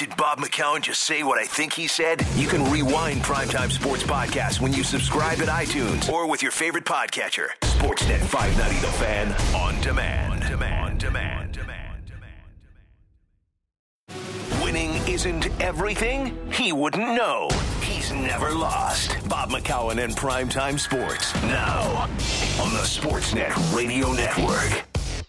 Did Bob McCown just say what I think he said? You can rewind Primetime Sports Podcast when you subscribe at iTunes or with your favorite podcatcher. Sportsnet 590 The Fan on demand. Winning isn't everything? He wouldn't know. He's never lost. Bob McCown and Primetime Sports. Now on the Sportsnet Radio Network.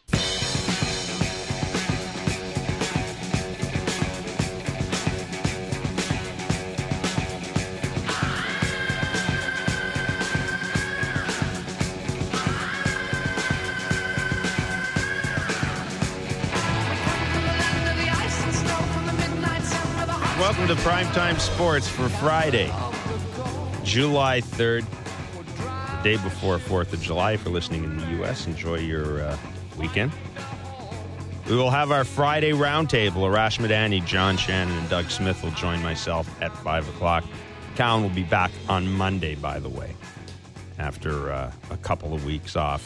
Welcome to Primetime Sports for Friday, July 3rd, the day before 4th of July. If you're listening in the U.S., enjoy your weekend. We will have our Friday roundtable. Arash Madani, John Shannon, and Doug Smith will join myself at 5 o'clock. Cowan will be back on Monday, by the way, after a couple of weeks off.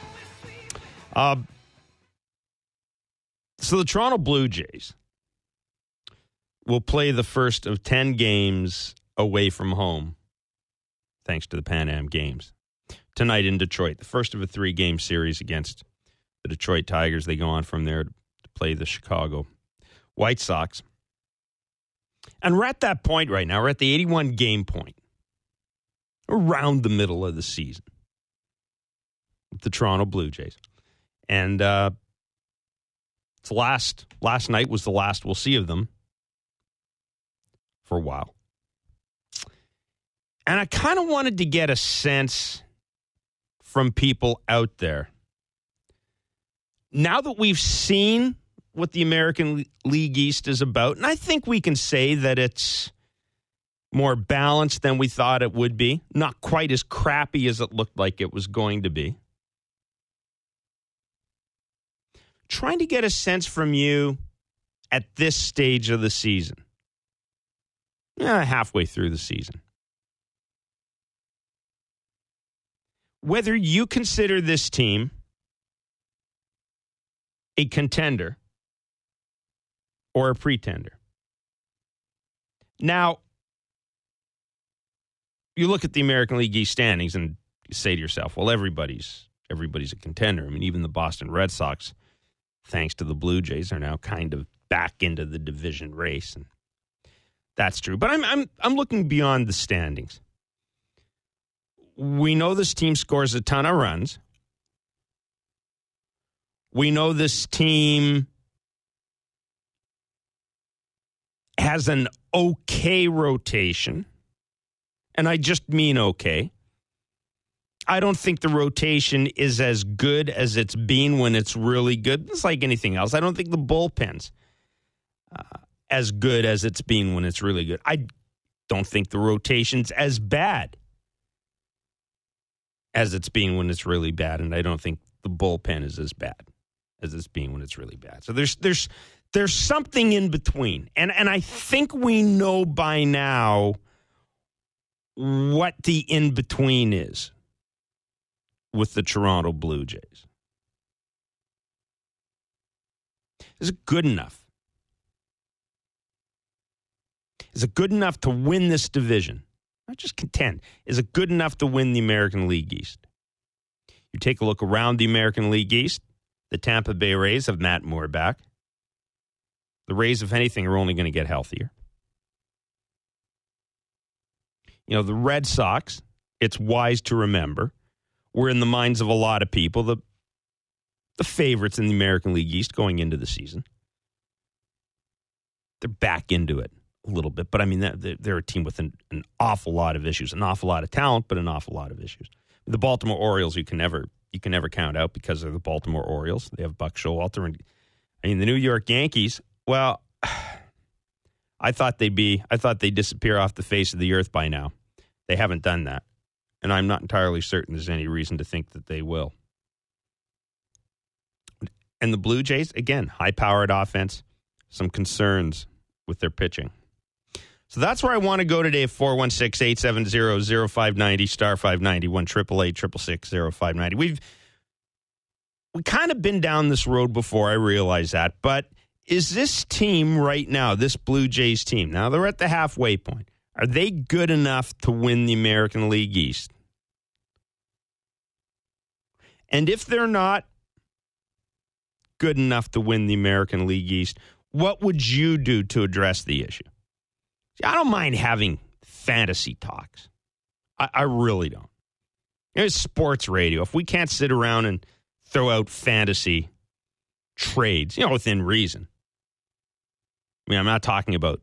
So the Toronto Blue Jays will play the first of 10 games away from home, thanks to the Pan Am Games, tonight in Detroit. The first of a 3-game series against the Detroit Tigers. They go on from there to play the Chicago White Sox. And we're at that point right now. We're at the 81-game point, around the middle of the season, with the Toronto Blue Jays. And it's last night was the last we'll see of them for a while. And I kind of wanted to get a sense from people out there. Now that we've seen what the American League East is about, and I think we can say that it's more balanced than we thought it would be, not quite as crappy as it looked like it was going to be. Trying to get a sense from you at this stage of the season. Halfway through the season. Whether you consider this team a contender or a pretender. Now, you look at the American League East standings and you say to yourself, well, everybody's a contender. I mean, even the Boston Red Sox, thanks to the Blue Jays, are now kind of back into the division race, and that's true. But I'm looking beyond the standings. We know this team scores a ton of runs. We know this team has an okay rotation. And I just mean okay. I don't think the rotation is as good as it's been when it's really good. It's like anything else. I don't think the bullpen's as good as it's been when it's really good. I don't think the rotation's as bad as it's been when it's really bad, and I don't think the bullpen is as bad as it's been when it's really bad. So there's something in between, and I think we know by now what the in between is with the Toronto Blue Jays. Is it good enough? Is it good enough to win this division? Not just contend. Is it good enough to win the American League East? You take a look around the American League East. The Tampa Bay Rays have Matt Moore back. The Rays, if anything, are only going to get healthier. You know, the Red Sox, it's wise to remember, were in the minds of a lot of people the favorites in the American League East going into the season. They're back into it a little bit, but I mean, they're a team with an awful lot of issues, an awful lot of talent, but an awful lot of issues. The Baltimore Orioles, you can never count out because they're the Baltimore Orioles. They have Buck Showalter, and I mean the New York Yankees. Well, I thought they'd disappear off the face of the earth by now. They haven't done that, and I'm not entirely certain there's any reason to think that they will. And the Blue Jays, again, high-powered offense, some concerns with their pitching. So that's where I want to go today, 416-870-0590, star 590, 1-888-666-0590. We've kind of been down this road before, I realize that, but Is this team right now, this Blue Jays team, now they're at the halfway point, are they good enough to win the American League East? And if they're not good enough to win the American League East, what would you do to address the issue? See, I don't mind having fantasy talks. I really don't. It's sports radio. If we can't sit around and throw out fantasy trades, within reason. I mean, I'm not talking about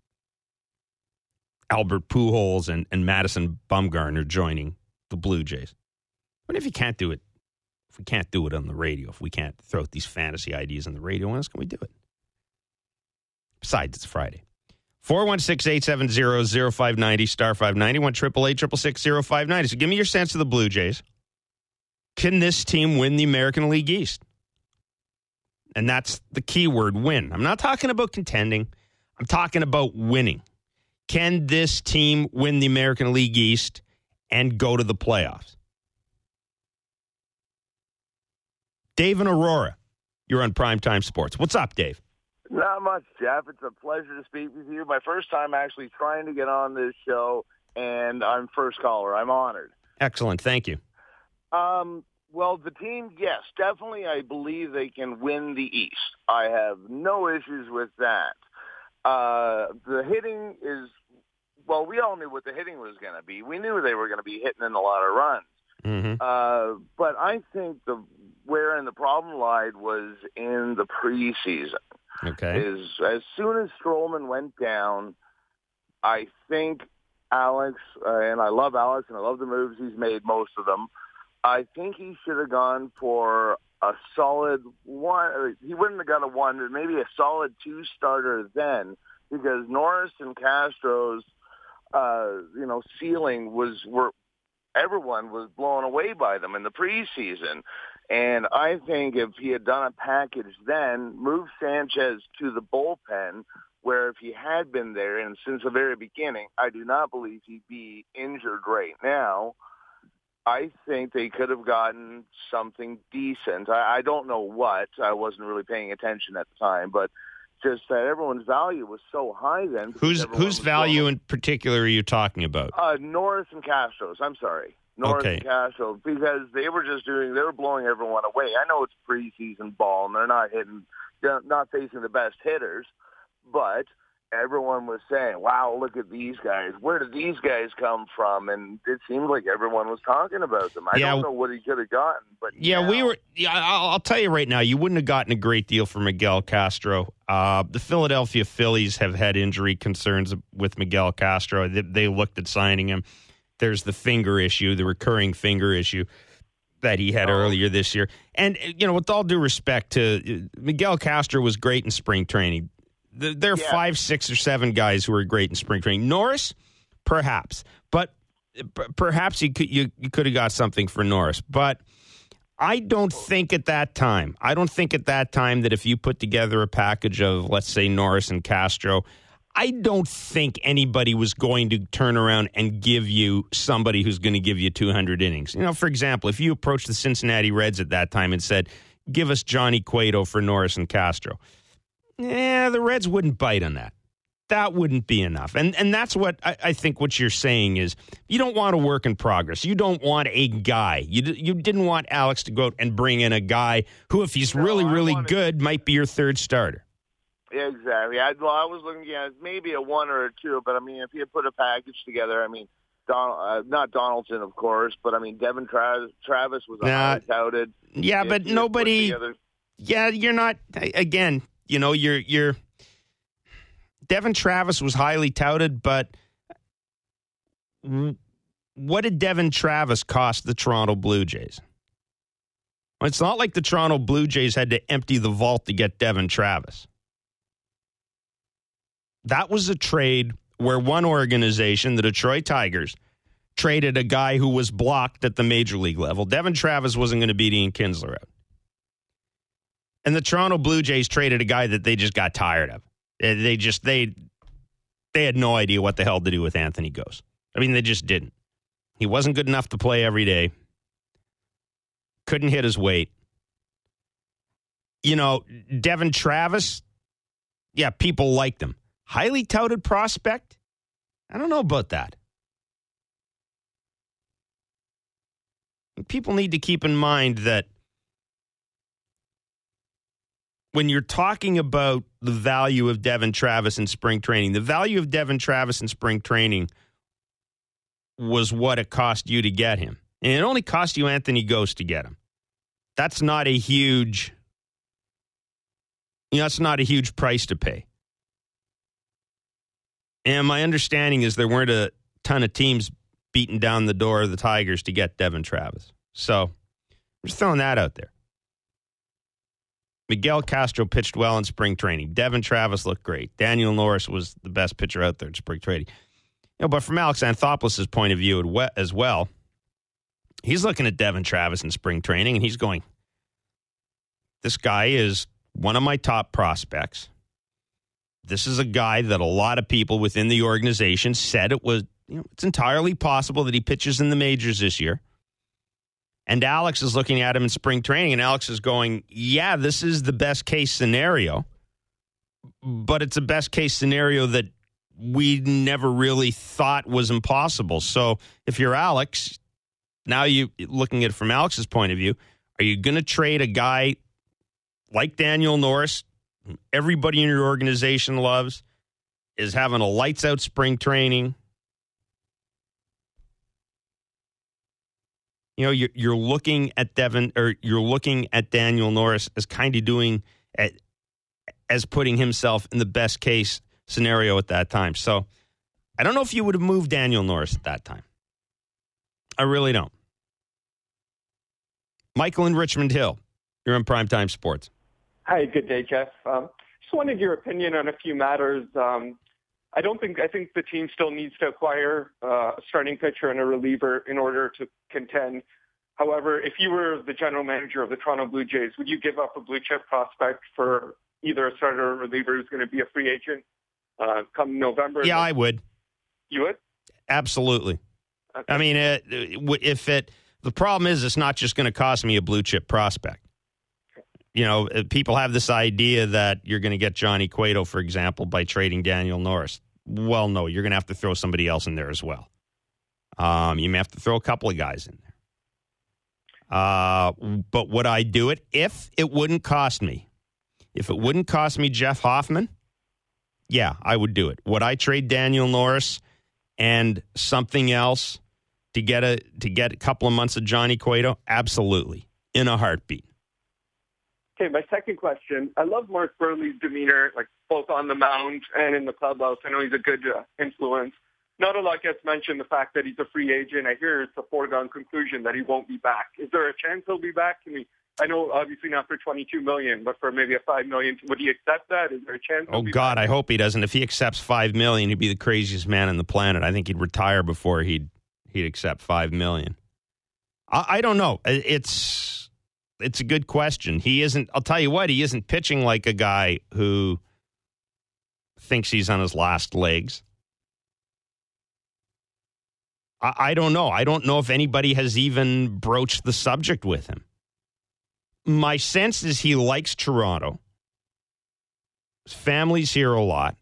Albert Pujols and Madison Bumgarner joining the Blue Jays. But if you can't do it, if we can't do it on the radio, if we can't throw out these fantasy ideas on the radio, when else can we do it? Besides, it's Friday. 416-870-0590, star 590, 1-888-666-0590. So give me your sense of the Blue Jays. Can this team win the American League East? And that's the key word, win. I'm not talking about contending. I'm talking about winning. Can this team win the American League East and go to the playoffs? Dave in Aurora, you're on Primetime Sports. What's up, Dave? Not much, Jeff. It's a pleasure to speak with you. My first time actually trying to get on this show, and I'm first caller. I'm honored. Excellent. Thank you. Well, the team, yes, definitely I believe they can win the East. I have no issues with that. The hitting is, well, we all knew what the hitting was going to be. We knew they were going to be hitting in a lot of runs. Mm-hmm. But I think wherein the problem lied was in the preseason. Okay. As soon as Stroman went down, I think Alex, and I love Alex and I love the moves he's made, most of them, I think he should have gone for a solid one. He wouldn't have got a one, but maybe a solid two starter then, because Norris and Castro's, ceiling everyone was blown away by them in the preseason. And I think if he had done a package then, moved Sanchez to the bullpen, where if he had been there, and since the very beginning, I do not believe he'd be injured right now, I think they could have gotten something decent. I don't know what. I wasn't really paying attention at the time, but just that everyone's value was so high then. Whose value in particular are you talking about? Norris and Castro's. I'm sorry. Norris and Castro, because they were blowing everyone away. I know it's preseason ball and they're not facing the best hitters, but everyone was saying, wow, look at these guys. Where did these guys come from? And it seemed like everyone was talking about them. I don't know what he could have gotten. But I'll tell you right now, you wouldn't have gotten a great deal for Miguel Castro. The Philadelphia Phillies have had injury concerns with Miguel Castro. They looked at signing him. There's the finger issue, the recurring finger issue that he had earlier this year. And, with all due respect to Miguel Castro was great in spring training. There are 5, 6, or 7 guys who are great in spring training. Norris, perhaps. But perhaps you could have got something for Norris. But I don't think at that time that if you put together a package of, let's say, Norris and Castro, I don't think anybody was going to turn around and give you somebody who's going to give you 200 innings. For example, if you approached the Cincinnati Reds at that time and said, give us Johnny Cueto for Norris and Castro, the Reds wouldn't bite on that. That wouldn't be enough. And that's what I think what you're saying is you don't want a work in progress. You don't want a guy. You didn't want Alex to go out and bring in a guy who, if he's really good, might be your third starter. Yeah, exactly. I was looking at maybe a 1 or a 2, but, if you put a package together, not Donaldson, of course, but, Devin Travis was highly touted. Yeah, but nobody – you're not – again – you're Devin Travis was highly touted, but what did Devin Travis cost the Toronto Blue Jays? Well, it's not like the Toronto Blue Jays had to empty the vault to get Devin Travis. That was a trade where one organization, the Detroit Tigers, traded a guy who was blocked at the major league level. Devin Travis wasn't going to beat Ian Kinsler out. And the Toronto Blue Jays traded a guy that they just got tired of. They had no idea what the hell to do with Anthony Gose. They just didn't. He wasn't good enough to play every day. Couldn't hit his weight. Devin Travis, Yeah, people liked him. Highly touted prospect? I don't know about that. People need to keep in mind that when you're talking about the value of Devon Travis in spring training, the value of Devon Travis in spring training was what it cost you to get him. And it only cost you Anthony Ghost to get him. That's not a huge, that's not a huge price to pay. And my understanding is there weren't a ton of teams beating down the door of the Tigers to get Devon Travis. So I'm just throwing that out there. Miguel Castro pitched well in spring training. Devon Travis looked great. Daniel Norris was the best pitcher out there in spring training. But from Alex Anthopoulos' point of view as well, he's looking at Devon Travis in spring training, and he's going, this guy is one of my top prospects. This is a guy that a lot of people within the organization said it was, it's entirely possible that he pitches in the majors this year. And Alex is looking at him in spring training, and Alex is going, yeah, this is the best case scenario, but it's a best case scenario that we never really thought was impossible. So if you're Alex, now you looking at it from Alex's point of view, are you going to trade a guy like Daniel Norris, who everybody in your organization loves, is having a lights out spring training? You're looking at you're looking at Daniel Norris as kind of as putting himself in the best case scenario at that time. So I don't know if you would have moved Daniel Norris at that time. I really don't. Michael in Richmond Hill, you're on Primetime Sports. Hi, good day, Jeff. Just wanted your opinion on a few matters. I think the team still needs to acquire a starting pitcher and a reliever in order to contend. However, if you were the general manager of the Toronto Blue Jays, would you give up a blue chip prospect for either a starter or a reliever who's going to be a free agent come November? Yeah, I would. You would? Absolutely. Okay. I mean, the problem is it's not just going to cost me a blue chip prospect. People have this idea that you're going to get Johnny Cueto, for example, by trading Daniel Norris. Well, no, you're going to have to throw somebody else in there as well. You may have to throw a couple of guys in there. But would I do it if it wouldn't cost me? If it wouldn't cost me Jeff Hoffman, yeah, I would do it. Would I trade Daniel Norris and something else to get a couple of months of Johnny Cueto? Absolutely, in a heartbeat. Okay, my second question. I love Mark Burley's demeanor, like both on the mound and in the clubhouse. I know he's a good influence. Not a lot gets mentioned the fact that he's a free agent. I hear it's a foregone conclusion that he won't be back. Is there a chance he'll be back? I know obviously not for $22 million, but for maybe a $5 million. Would he accept that? Is there a chance? Oh God, I hope he doesn't. If he accepts $5 million, he'd be the craziest man on the planet. I think he'd retire before he'd accept $5 million. I don't know. It's a good question. He isn't. I'll tell you what. He isn't pitching like a guy who thinks he's on his last legs. I don't know. I don't know if anybody has even broached the subject with him. My sense is he likes Toronto. His family's here a lot.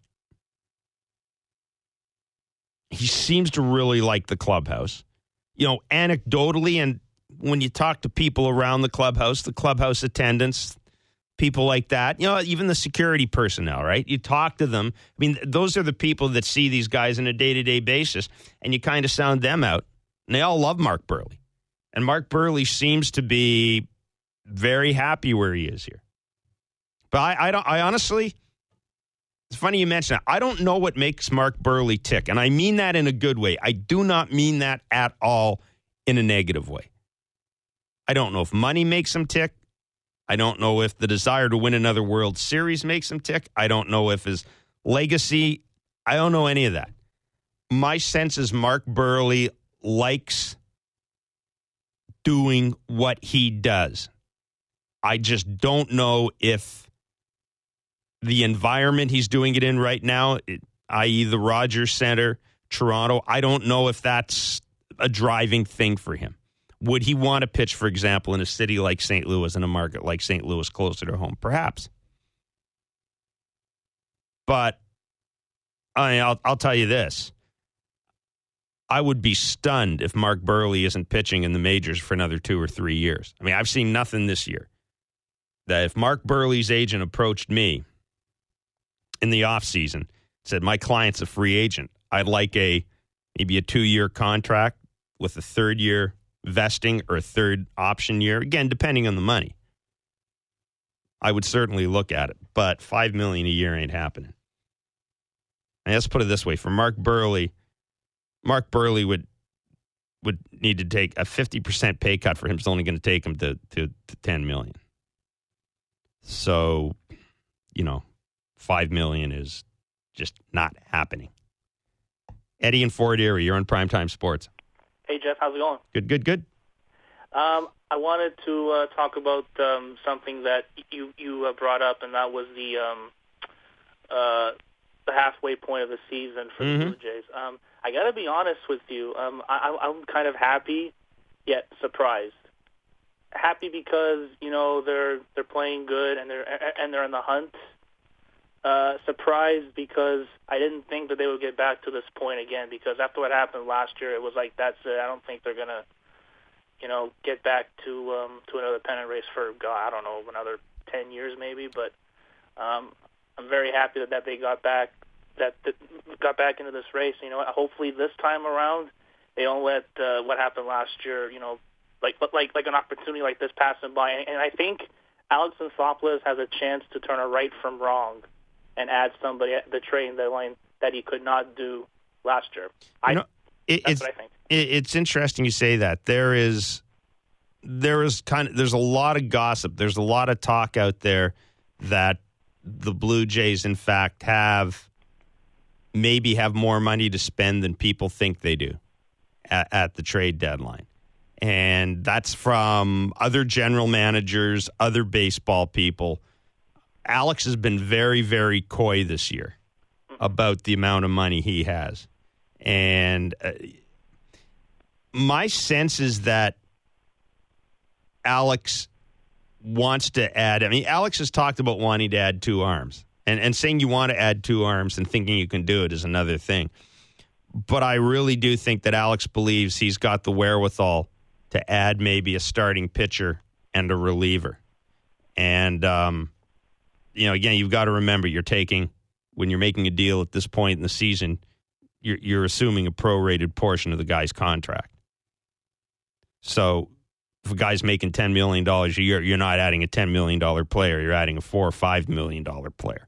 He seems to really like the clubhouse. Anecdotally, and when you talk to people around the clubhouse attendants, people like that, even the security personnel, right? You talk to them. I mean, those are the people that see these guys on a day-to-day basis, and you kind of sound them out. And they all love Mark Burley. And Mark Burley seems to be very happy where he is here. But I honestly, it's funny you mention that. I don't know what makes Mark Burley tick, and I mean that in a good way. I do not mean that at all in a negative way. I don't know if money makes him tick. I don't know if the desire to win another World Series makes him tick. I don't know if his legacy, I don't know any of that. My sense is Mark Burley likes doing what he does. I just don't know if the environment he's doing it in right now, i.e. the Rogers Center, Toronto, I don't know if that's a driving thing for him. Would he want to pitch, for example, in a city like St. Louis, in a market like St. Louis, closer to home? Perhaps. But I'll tell you this. I would be stunned if Mark Burley isn't pitching in the majors for another 2 or 3 years. I mean, I've seen nothing this year. That if Mark Burley's agent approached me in the offseason, said, my client's a free agent, I'd like maybe a 2-year contract with a 3rd year vesting or a 3rd option year, again, depending on the money, I would certainly look at it. But $5 million a year ain't happening. And let's put it this way. For Mark Burley would need to take a 50% pay cut for him. It's only going to take him to $10 million. So, $5 million is just not happening. Eddie in Fort Erie, you're on Primetime Sports. Hey, Jeff, how's it going? Good. I wanted to talk about something that you brought up, and that was the halfway point of the season for the Blue Jays. I got to be honest with you. I'm kind of happy, yet surprised. Happy because they're playing good and they're in the hunt. Surprised because I didn't think that they would get back to this point again. Because after what happened last year, it was like that's it. I don't think they're gonna, get back to another pennant race for I don't know, another 10 years maybe. But I'm very happy that they got back. That got back into this race. Hopefully this time around they don't let what happened last year. Like an opportunity like this pass them by. And I think Alex Anthopoulos has a chance to turn a right from wrong and add somebody at the trade deadline that he could not do last year. That's what I think. It's interesting you say that. There's a lot of gossip. There's a lot of talk out there that the Blue Jays, in fact, maybe have more money to spend than people think they do at the trade deadline. And that's from other general managers, other baseball people. Alex has been very, very coy this year about the amount of money he has. And my sense is that Alex wants to add. I mean, Alex has talked about wanting to add 2 arms. And saying you want to add 2 arms and thinking you can do it is another thing. But I really do think that Alex believes he's got the wherewithal to add maybe a starting pitcher and a reliever. And, again, you've got to remember when you're making a deal at this point in the season, you're assuming a prorated portion of the guy's contract. So if a guy's making $10 million a year, you're not adding a $10 million player. You're adding a $4 or $5 million player.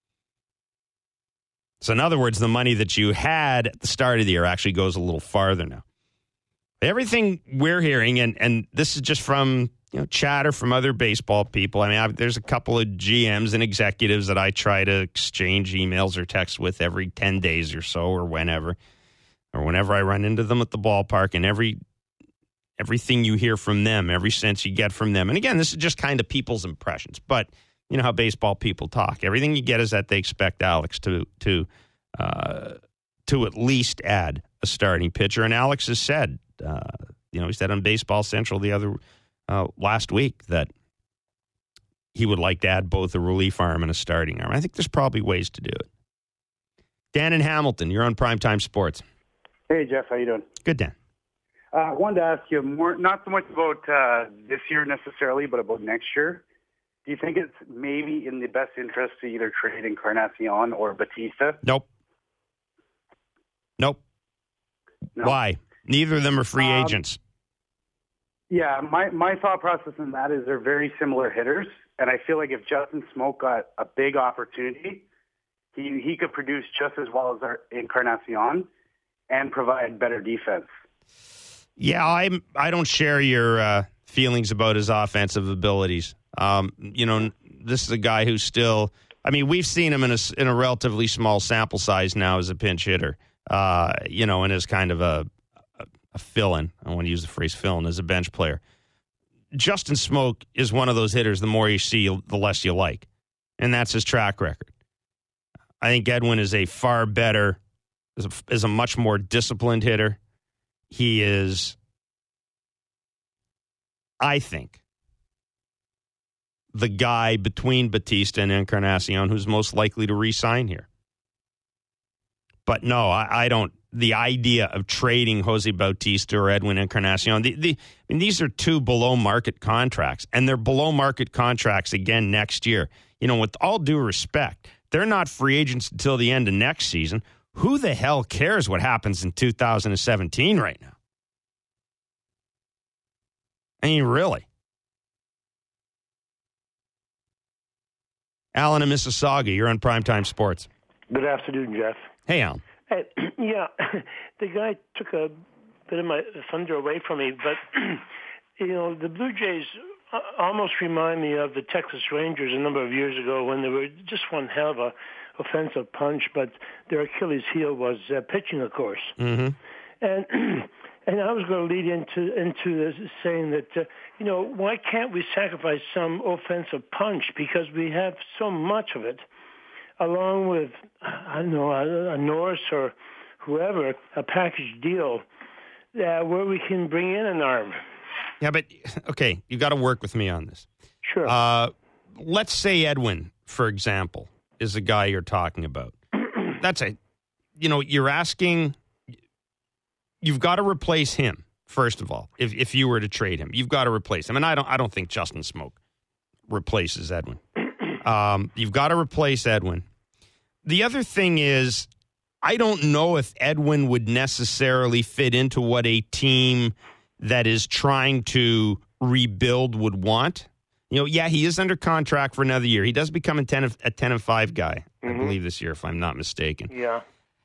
So in other words, the money that you had at the start of the year actually goes a little farther now. Everything we're hearing, and this is just from chatter from other baseball people. I mean, there's a couple of GMs and executives that I try to exchange emails or texts with every 10 days or so, or whenever I run into them at the ballpark, and everything you hear from them, every sense you get from them. And again, this is just kind of people's impressions, but you know how baseball people talk. Everything you get is that they expect Alex to at least add a starting pitcher. And Alex has said, he said on Baseball Central last week that he would like to add both a relief arm and a starting arm. I think there's probably ways to do it. Dan in Hamilton, you're on Primetime Sports. Hey, Jeff, how you doing? Good, Dan. I wanted to ask you more, not so much about this year necessarily, but about next year. Do you think it's maybe in the best interest to either trade Encarnacion or Batista? Nope. No. Why? Neither of them are free agents. Yeah, my thought process in that is they're very similar hitters, and I feel like if Justin Smoke got a big opportunity, he could produce just as well as Encarnacion and provide better defense. Yeah, I don't share your feelings about his offensive abilities. This is a guy who's still. I mean, we've seen him in a relatively small sample size now as a pinch hitter. And as kind of a fill-in. I want to use the phrase fill-in as a bench player. Justin Smoke is one of those hitters. The more you see, the less you like, and that's his track record. I think Edwin is a far better, is a much more disciplined hitter. He is, I think, the guy between Batista and Encarnacion who's most likely to re-sign here. But no, I don't. The idea of trading Jose Bautista or Edwin Encarnacion, these are two below-market contracts, and they're below-market contracts again next year. With all due respect, they're not free agents until the end of next season. Who the hell cares what happens in 2017 right now? I mean, really. Alan in Mississauga, you're on Primetime Sports. Good afternoon, Jeff. Hey, Alan. Hey, yeah, the guy took a bit of my thunder away from me, but, the Blue Jays almost remind me of the Texas Rangers a number of years ago when they were just one hell of a offensive punch, but their Achilles heel was pitching, of course. Mm-hmm. And I was going to lead into this saying that, why can't we sacrifice some offensive punch? Because we have so much of it, along with, I don't know, a Norris or whoever, a package deal where we can bring in an arm. Yeah, but, okay, you got to work with me on this. Sure. Let's say Edwin, for example, is the guy you're talking about. You're asking, you've got to replace him, first of all. If you were to trade him, you've got to replace him. And I don't think Justin Smoak replaces Edwin. You've got to replace Edwin. The other thing is, I don't know if Edwin would necessarily fit into what a team that is trying to rebuild would want. He is under contract for another year. He does become a 10-5 guy, I believe, this year, if I'm not mistaken. Yeah.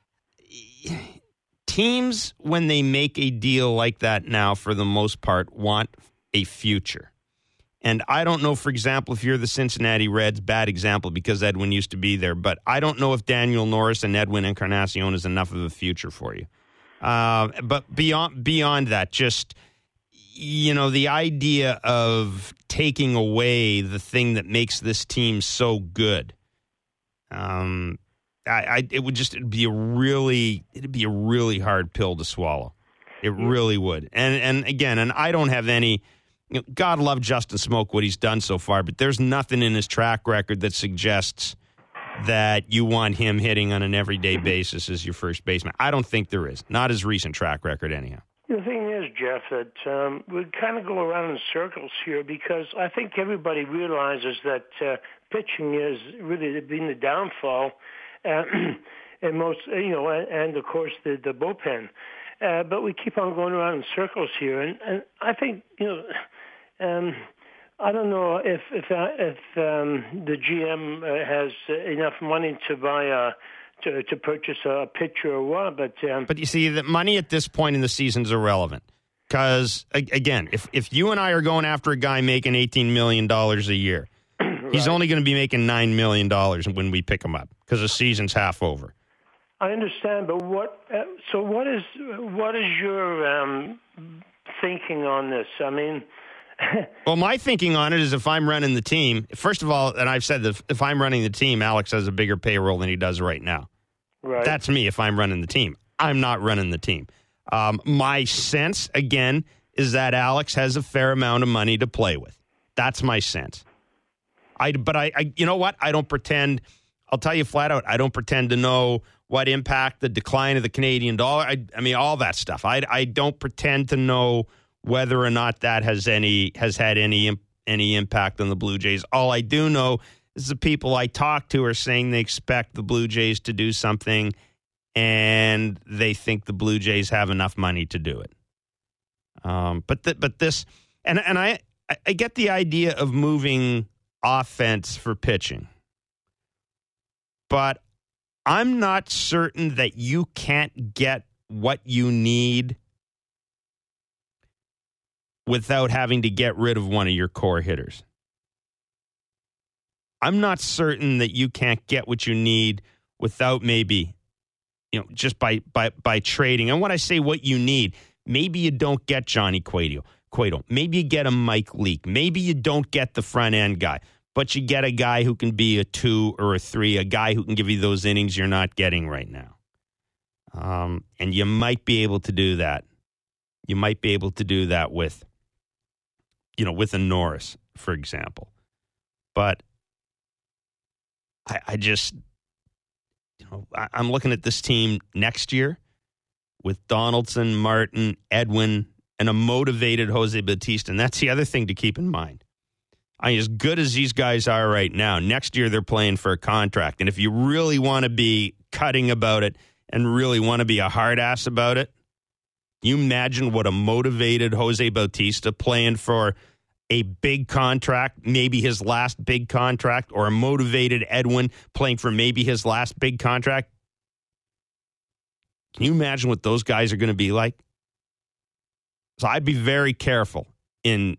Teams, when they make a deal like that now, for the most part, want a future. And I don't know, for example, if you're the Cincinnati Reds, bad example because Edwin used to be there, but I don't know if Daniel Norris and Edwin Encarnacion is enough of a future for you. But beyond that, just, the idea of taking away the thing that makes this team so good, it'd be a really hard pill to swallow. It really would. And again, I don't have any. God love Justin Smoak, what he's done so far, but there's nothing in his track record that suggests that you want him hitting on an everyday basis as your first baseman. I don't think there is. Not his recent track record, anyhow. The thing is, Jeff, that we kind of go around in circles here because I think everybody realizes that pitching is really been the downfall, and most, and of course the bullpen. But we keep on going around in circles here, and I think, I don't know if the GM has enough money to buy to purchase a pitcher or what, but you see, the money at this point in the season is irrelevant because again, if you and I are going after a guy making $18 million a year, right, he's only going to be making $9 million when we pick him up because the season's half over. I understand, but what is your thinking on this? I mean, well, my thinking on it is if I'm running the team, first of all, and I've said that if I'm running the team, Alex has a bigger payroll than he does right now. Right. That's me if I'm running the team. I'm not running the team. My sense, again, is that Alex has a fair amount of money to play with. That's my sense. But I you know what? I don't pretend. I'll tell you flat out, I don't pretend to know what impact the decline of the Canadian dollar. I mean, all that stuff. I don't pretend to know whether or not that has had any impact on the Blue Jays. All I do know is the people I talk to are saying they expect the Blue Jays to do something, and they think the Blue Jays have enough money to do it. But this, and I get the idea of moving offense for pitching, but I'm not certain that you can't get what you need without having to get rid of one of your core hitters. I'm not certain that you can't get what you need without maybe, just by trading. And when I say what you need, maybe you don't get Johnny Cueto. Maybe you get a Mike Leake. Maybe you don't get the front end guy, but you get a guy who can be a 2 or a 3, a guy who can give you those innings you're not getting right now. And you might be able to do that. You might be able to do that with a Norris, for example. But I just, I'm looking at this team next year with Donaldson, Martin, Edwin, and a motivated Jose Bautista. And that's the other thing to keep in mind. As good as these guys are right now, next year they're playing for a contract. And if you really want to be cutting about it and really want to be a hard ass about it, you imagine what a motivated Jose Bautista playing for a big contract, maybe his last big contract, or a motivated Edwin playing for maybe his last big contract. Can you imagine what those guys are going to be like? So I'd be very careful in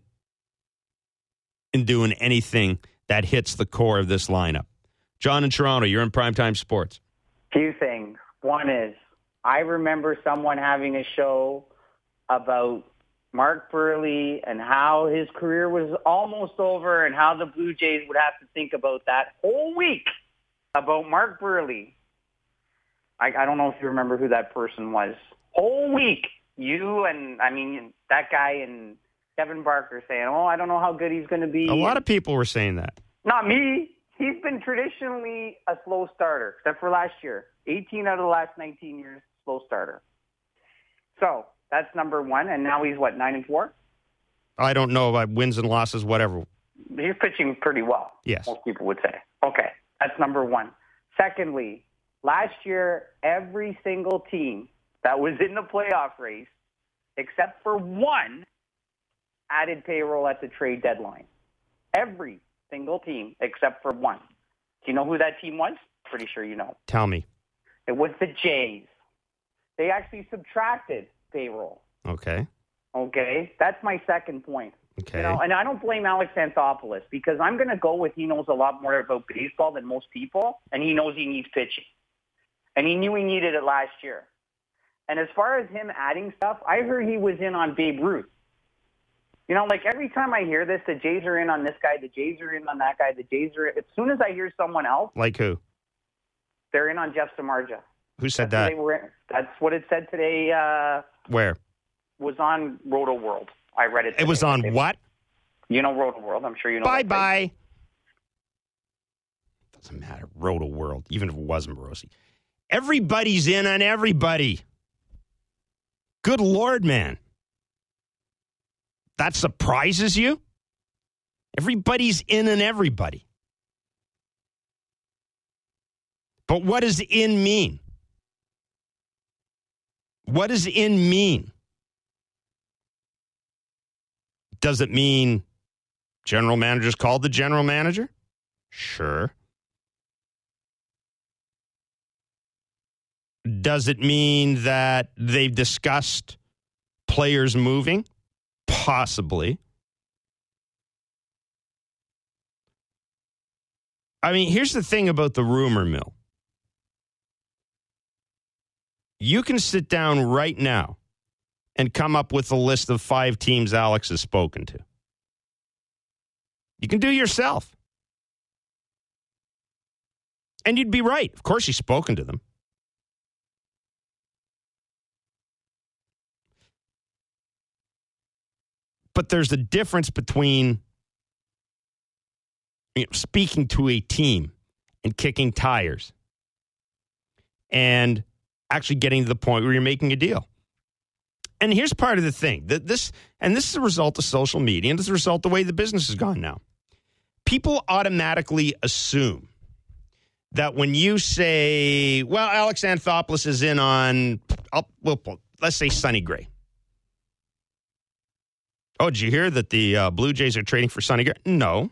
doing anything that hits the core of this lineup. John in Toronto, you're in Primetime Sports. Few things. One is, I remember someone having a show about Mark Buehrle and how his career was almost over and how the Blue Jays would have to think about that whole week about Mark Buehrle. I don't know if you remember who that person was. Whole week, you and, that guy and Kevin Barker saying, I don't know how good he's going to be. A lot of people were saying that. Not me. He's been traditionally a slow starter, except for last year. 18 out of the last 19 years, slow starter. So that's number one. And now he's, 9-4? I don't know about wins and losses, whatever. He's pitching pretty well. Yes. Most people would say. Okay. That's number one. Secondly, last year, every single team that was in the playoff race, except for one, added payroll at the trade deadline. Every single team except for one. Do you know who that team was? Pretty sure you know. Tell me. It was the Jays. They actually subtracted payroll. Okay. That's my second point. Okay. And I don't blame Alex Anthopoulos because I'm going to go with he knows a lot more about baseball than most people, and he knows he needs pitching. And he knew he needed it last year. And as far as him adding stuff, I heard he was in on Babe Ruth. Every time I hear this, the Jays are in on this guy, the Jays are in on that guy, the Jays are in. As soon as I hear someone else. Like who? They're in on Jeff Samardzija. Who said that? That's what it said today. Where? Was on Roto World. I read it today. It was on what? You know Roto World. I'm sure you know. Bye-bye. Doesn't matter. Roto World, even if it wasn't Morosi. Everybody's in on everybody. Good Lord, man. That surprises you? Everybody's in on everybody. But what does in mean? What does in mean? Does it mean general manager's called the general manager? Sure. Does it mean that they've discussed players moving? Possibly. Here's the thing about the rumor mill. You can sit down right now and come up with a list of 5 teams Alex has spoken to. You can do it yourself. And you'd be right. Of course he's spoken to them. But there's a difference between speaking to a team and kicking tires and actually getting to the point where you're making a deal. And here's part of the thing. This is a result of social media, and this is a result of the way the business has gone now. People automatically assume that when you say, well, Alex Anthopoulos is in on, let's say Sonny Gray. Oh, did you hear that the Blue Jays are trading for Sonny Gray? No.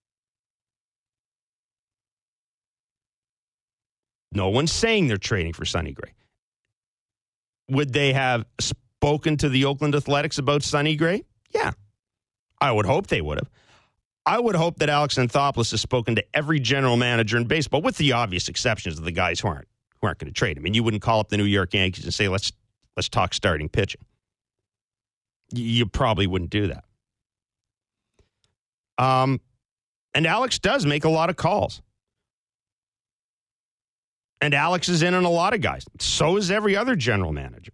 No one's saying they're trading for Sonny Gray. Would they have spoken to the Oakland Athletics about Sonny Gray? Yeah. I would hope they would have. I would hope that Alex Anthopoulos has spoken to every general manager in baseball, with the obvious exceptions of the guys who aren't going to trade him. And you wouldn't call up the New York Yankees and say, let's talk starting pitching. You probably wouldn't do that. And Alex does make a lot of calls. And Alex is in on a lot of guys. So is every other general manager.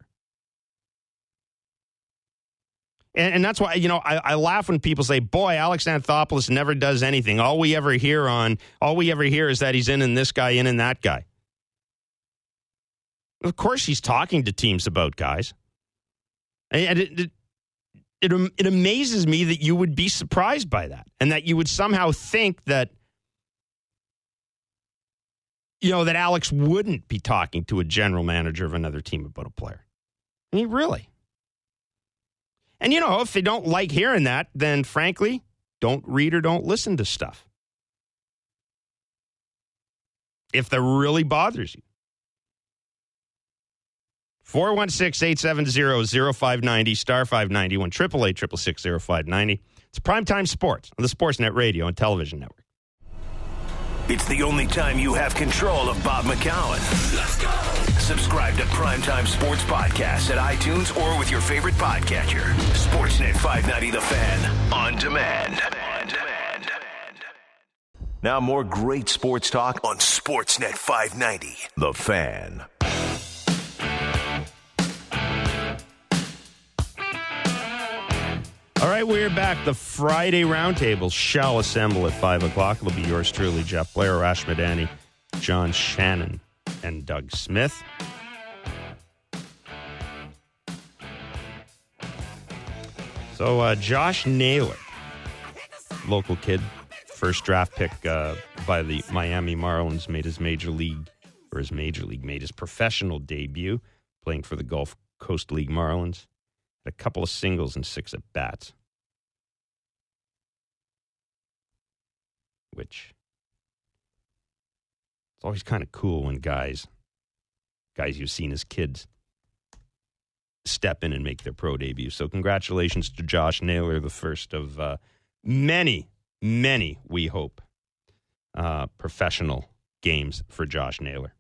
And that's why, I laugh when people say, boy, Alex Anthopoulos never does anything. All we ever hear is that he's in and this guy, in and that guy. Of course he's talking to teams about guys. And it amazes me that you would be surprised by that and that you would somehow think that, that Alex wouldn't be talking to a general manager of another team about a player. I mean, really. And, if they don't like hearing that, then frankly, don't read or don't listen to stuff. If that really bothers you. 416-870-0590, star 591, 888-666-0590. It's Primetime Sports on the Sportsnet Radio and Television Network. It's the only time you have control of Bob McCown. Let's go! Subscribe to Primetime Sports Podcasts at iTunes or with your favorite podcatcher. Sportsnet 590 The Fan. On demand. Now more great sports talk on Sportsnet 590 The Fan. All right, we're back. The Friday Roundtable shall assemble at 5 o'clock. It'll be yours truly, Jeff Blair, Arash Madani, John Shannon, and Doug Smith. So Josh Naylor, local kid, first draft pick by the Miami Marlins, made his professional debut playing for the Gulf Coast League Marlins. A couple of singles and 6 at-bats. Which, it's always kind of cool when guys you've seen as kids step in and make their pro debut. So congratulations to Josh Naylor, the first of many, we hope, professional games for Josh Naylor.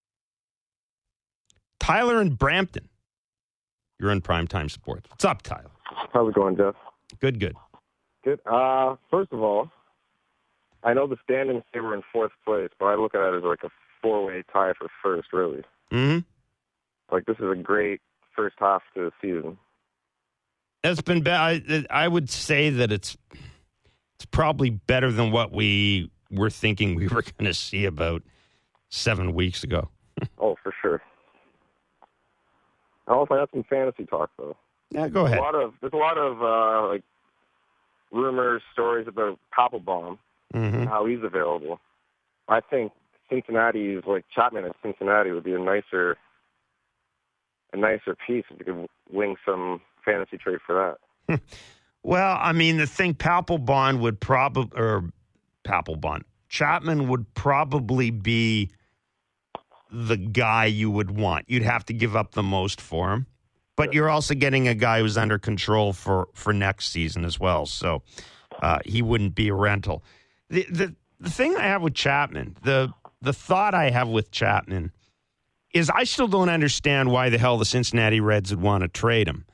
Tyler in Brampton. You're on Primetime Sports. What's up, Tyler? How's it going, Jeff? Good. Good. First of all, I know the standings say we're in 4th place, but I look at it as like a 4-way tie for first, really. Mm-hmm. Like, this is a great first half to the season. It's been bad. I would say that it's probably better than what we were thinking we were going to see about 7 weeks ago. Oh, for sure. I also have some fantasy talk, though. Yeah, go ahead. There's a lot of like rumors, stories about Papelbon and how he's available. I think Cincinnati's like Chapman at Cincinnati would be a nicer piece if you could wing some fantasy trade for that. Well, I mean, the thing Chapman would probably be the guy you would want. You'd have to give up the most for him. But you're also getting a guy who's under control for next season as well. So he wouldn't be a rental. The thing I have with Chapman, the thought I have with Chapman is I still don't understand why the hell the Cincinnati Reds would want to trade him.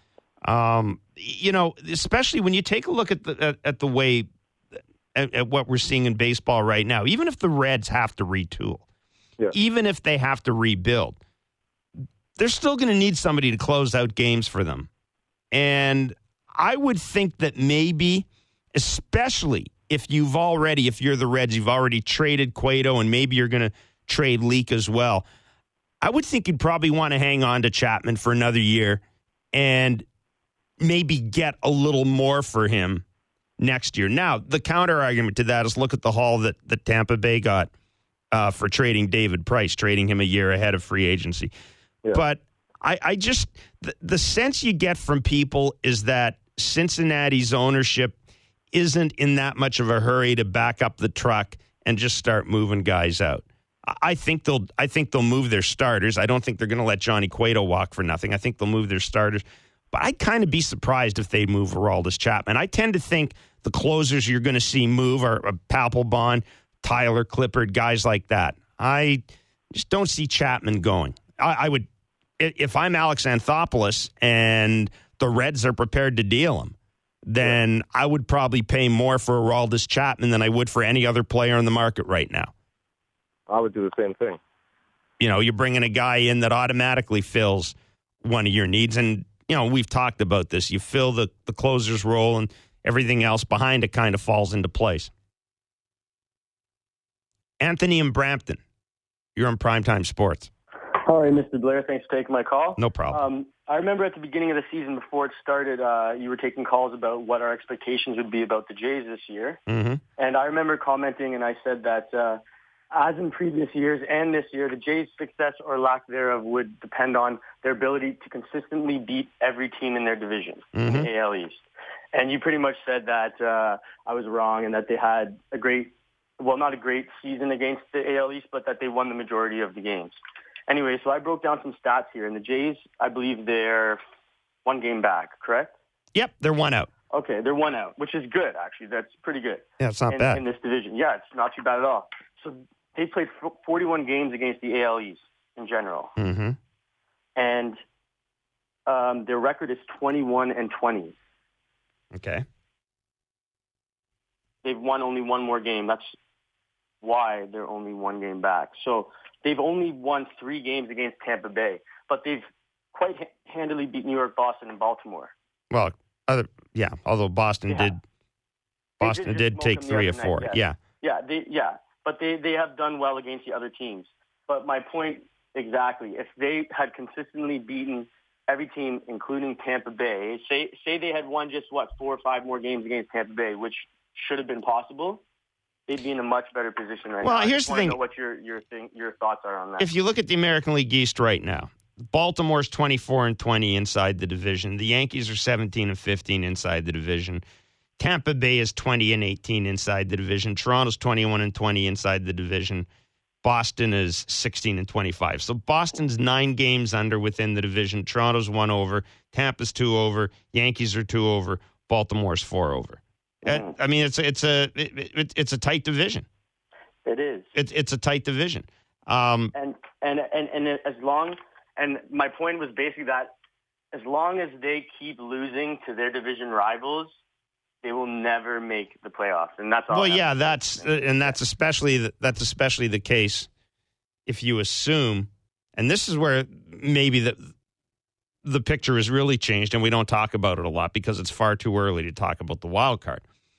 Especially when you take a look at the way at what we're seeing in baseball right now. Even if the Reds have to retool, even if they have to rebuild, they're still going to need somebody to close out games for them. And I would think that maybe, especially if you're the Reds, you've already traded Cueto and maybe you're going to trade Leake as well. I would think you'd probably want to hang on to Chapman for another year and maybe get a little more for him next year. Now, the counter argument to that is look at the haul that Tampa Bay got for trading David Price, trading him a year ahead of free agency. Yeah. But I just, the sense you get from people is that Cincinnati's ownership isn't in that much of a hurry to back up the truck and just start moving guys out. I think they'll move their starters. I don't think they're going to let Johnny Cueto walk for nothing. I think they'll move their starters. But I'd kind of be surprised if they move Aroldis Chapman. I tend to think the closers you're going to see move are Papelbon, Tyler Clippard, guys like that. I just don't see Chapman going. I would, if I'm Alex Anthopoulos and the Reds are prepared to deal him, then I would probably pay more for Aroldis Chapman than I would for any other player in the market right now. I would do the same thing. You're bringing a guy in that automatically fills one of your needs. And, we've talked about this. You fill the closer's role and everything else behind it kind of falls into place. Anthony in Brampton, you're on Primetime Sports. Hi, Mr. Blair. Thanks for taking my call. No problem. I remember at the beginning of the season, before it started, you were taking calls about what our expectations would be about the Jays this year. Mm-hmm. And I remember commenting, and I said that as in previous years and this year, the Jays' success or lack thereof would depend on their ability to consistently beat every team in their division, in the AL East. And you pretty much said that I was wrong and that they had a great, well, not a great season against the AL East, but that they won the majority of the games. Anyway, so I broke down some stats here, and the Jays, I believe they're 1 game back, correct? Yep, they're 1 out. Okay, they're 1 out, which is good, actually. That's pretty good. Yeah, it's not bad. In this division. Yeah, it's not too bad at all. So they played 41 games against the AL East in general. Mm-hmm. And their record is 21-20. Okay. They've won only 1 more game. That's why they're only 1 game back. So they've only won 3 games against Tampa Bay, but they've quite handily beat New York, Boston, and Baltimore. Well, although Boston did take 3 or 4. Night, but they have done well against the other teams. But my point exactly, if they had consistently beaten every team, including Tampa Bay, say they had won just 4 or 5 more games against Tampa Bay, which should have been possible, they'd be in a much better position right now. Well, here's the thing. Know what your thoughts are on that. If you look at the American League East right now, Baltimore's 24-20 inside the division. The Yankees are 17-15 inside the division. Tampa Bay is 20-18 inside the division. Toronto's 21-20 inside the division. Boston is 16-25. So Boston's 9 games under within the division. Toronto's 1 over. Tampa's 2 over. Yankees are 2 over. Baltimore's 4 over. I mean, it's a tight division. It is. It's a tight division. And as long, and my point was basically that as long as they keep losing to their division rivals, they will never make the playoffs, and that's all. Well, yeah, that's especially the case if you assume, and this is where maybe the picture has really changed, and we don't talk about it a lot because it's far too early to talk about the wild card.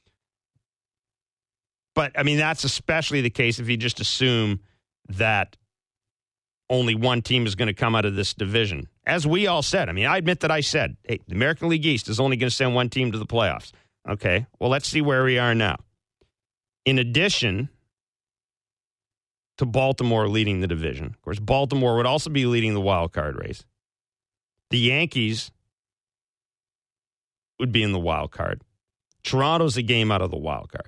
But, I mean, that's especially the case if you just assume that only one team is going to come out of this division. As we all said, I mean, I admit that I said, hey, the American League East is only going to send one team to the playoffs. Okay, well, let's see where we are now. In addition to Baltimore leading the division, of course, Baltimore would also be leading the wild card race. The Yankees would be in the wild card. Toronto's a game out of the wild card.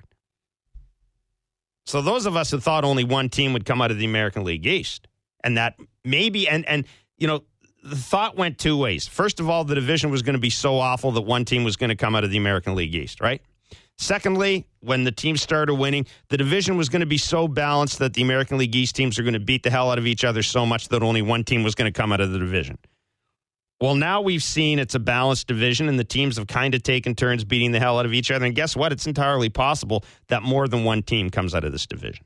So those of us who thought only one team would come out of the American League East, and that maybe, and you know, the thought went 2 ways. First of all, the division was going to be so awful that one team was going to come out of the American League East, right? Secondly, when the teams started winning, the division was going to be so balanced that the American League East teams are going to beat the hell out of each other so much that only one team was going to come out of the division. Well, now we've seen it's a balanced division, and the teams have kind of taken turns beating the hell out of each other. And guess what? It's entirely possible that more than one team comes out of this division.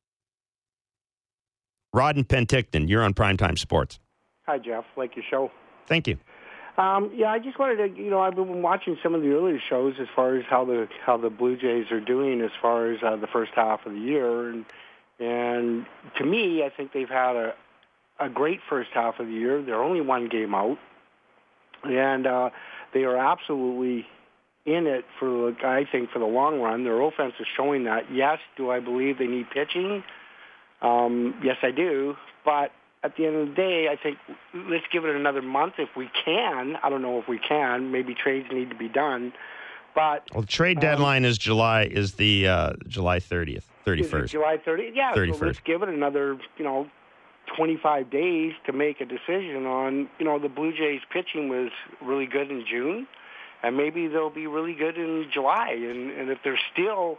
Rod and Penticton, you're on Primetime Sports. Hi, Jeff. Like your show. Thank you. I just wanted to, I've been watching some of the earlier shows as far as how the Blue Jays are doing as far as the first half of the year, and to me, I think they've had a great first half of the year. They're only 1 game out, and they are absolutely in it for the long run. Their offense is showing that. Yes, do I believe they need pitching? Yes, I do, but at the end of the day, I think let's give it another month if we can. I don't know if we can. Maybe trades need to be done. But the trade deadline is July 30th, 31st. July 30th? Yeah, 31st. So let's give it another, 25 days to make a decision on, the Blue Jays pitching was really good in June, and maybe they'll be really good in July. And if they're still,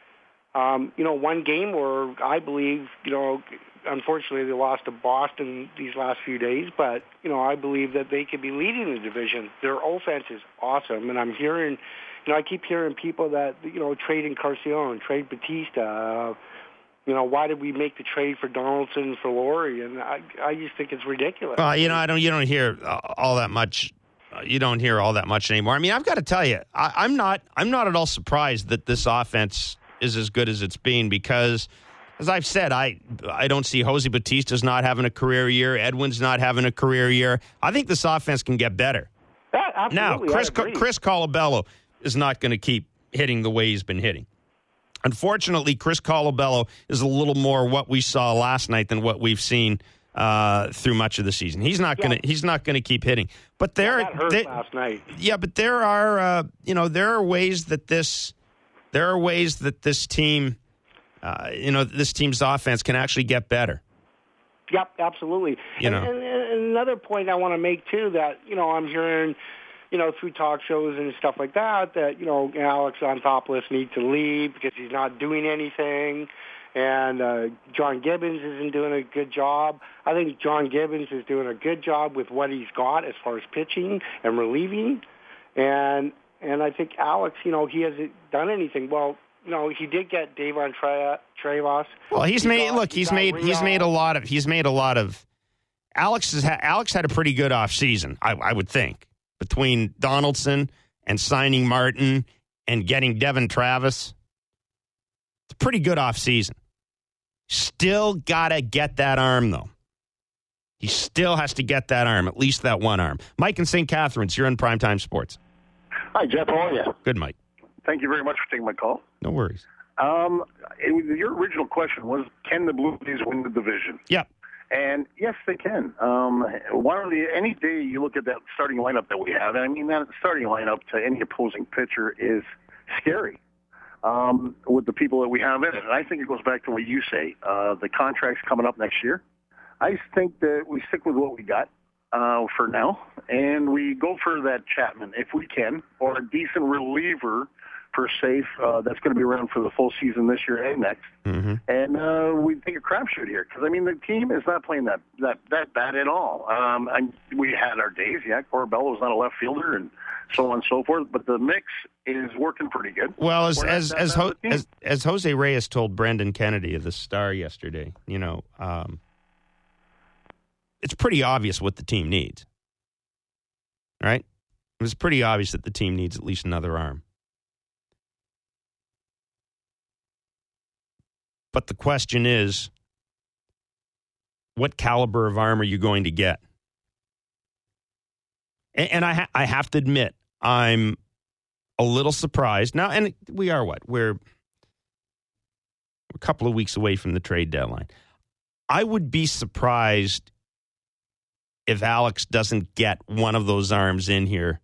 1 game where I believe, unfortunately, they lost to Boston these last few days, but, I believe that they could be leading the division. Their offense is awesome, and I'm hearing, I keep hearing people that, trade Encarnacion, trade Batista, why did we make the trade for Donaldson for Laurie? And I just think it's ridiculous. Well, you don't hear all that much. You don't hear all that much anymore. I mean, I've got to tell you, I'm not at all surprised that this offense is as good as it's been because as I've said, I don't see Jose Bautista's not having a career year. Edwin's not having a career year. I think this offense can get better. Yeah, absolutely. Now, Chris Colabello is not going to keep hitting the way he's been hitting. Unfortunately, Chris Colabello is a little more what we saw last night than what we've seen through much of the season. He's not going to keep hitting. But that hurt last night. Yeah, but there are ways that this team, this team's offense can actually get better. Yep, absolutely. And another point I want to make too, that I'm hearing, through talk shows and stuff like that Alex Anthopoulos needs to leave because he's not doing anything, and John Gibbons isn't doing a good job. I think John Gibbons is doing a good job with what he's got as far as pitching and relieving, and I think Alex, he hasn't done anything. Well, he did get Davon Trevos. Well, he's made a lot of. Alex had a pretty good off season, I would think, between Donaldson and signing Martin and getting Devon Travis. It's a pretty good off season. Still gotta get that arm though. He still has to get that arm, at least that one arm. Mike in St. Catharines, you're on Primetime Sports. Hi, Jeff. How are you? Good, Mike. Thank you very much for taking my call. No worries. Your original question was, can the Blue Jays win the division? Yep. And yes, they can. Any day you look at that starting lineup that we have, and I mean that starting lineup to any opposing pitcher is scary with the people that we have in it. And I think it goes back to what you say. The contract's coming up next year. I think that we stick with what we got for now, and we go for that Chapman if we can, or a decent reliever for safe that's going to be around for the full season this year and next. Mm-hmm. And we take a crapshoot here because, I mean, the team is not playing that bad at all. We had our days. Yeah, Corbello was not a left fielder and so on and so forth, but the mix is working pretty good. Well, as Jose Reyes told Brendan Kennedy of the Star yesterday, it's pretty obvious what the team needs, right? It was pretty obvious that the team needs at least another arm. But the question is, what caliber of arm are you going to get? And I have to admit, I'm a little surprised now. And we're a couple of weeks away from the trade deadline. I would be surprised if Alex doesn't get one of those arms in here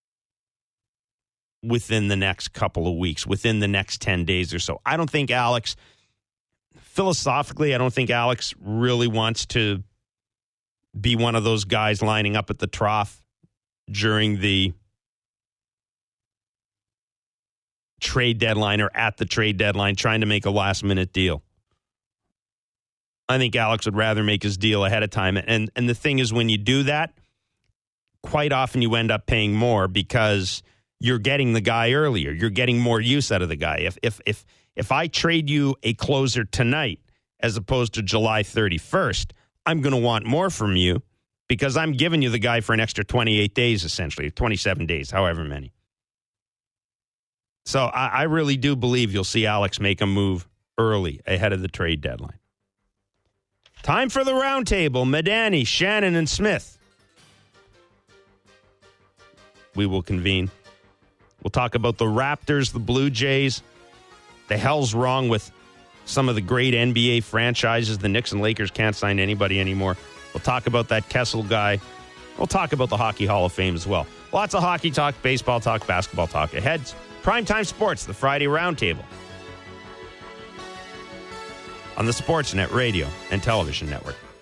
within the next couple of weeks, within the next 10 days or so. I don't think Alex, philosophically, I don't think Alex really wants to be one of those guys lining up at the trough during the trade deadline or at the trade deadline trying to make a last-minute deal. I think Alex would rather make his deal ahead of time. And the thing is, when you do that, quite often you end up paying more because you're getting the guy earlier. You're getting more use out of the guy. If I trade you a closer tonight as opposed to July 31st, I'm going to want more from you because I'm giving you the guy for an extra 28 days, essentially, 27 days, however many. So I really do believe you'll see Alex make a move early ahead of the trade deadline. Time for the roundtable. Madani, Shannon, and Smith. We will convene. We'll talk about the Raptors, the Blue Jays. The hell's wrong with some of the great NBA franchises? The Knicks and Lakers can't sign anybody anymore. We'll talk about that Kessel guy. We'll talk about the Hockey Hall of Fame as well. Lots of hockey talk, baseball talk, basketball talk ahead. Primetime Sports, the Friday Roundtable on the Sportsnet Radio and Television Network.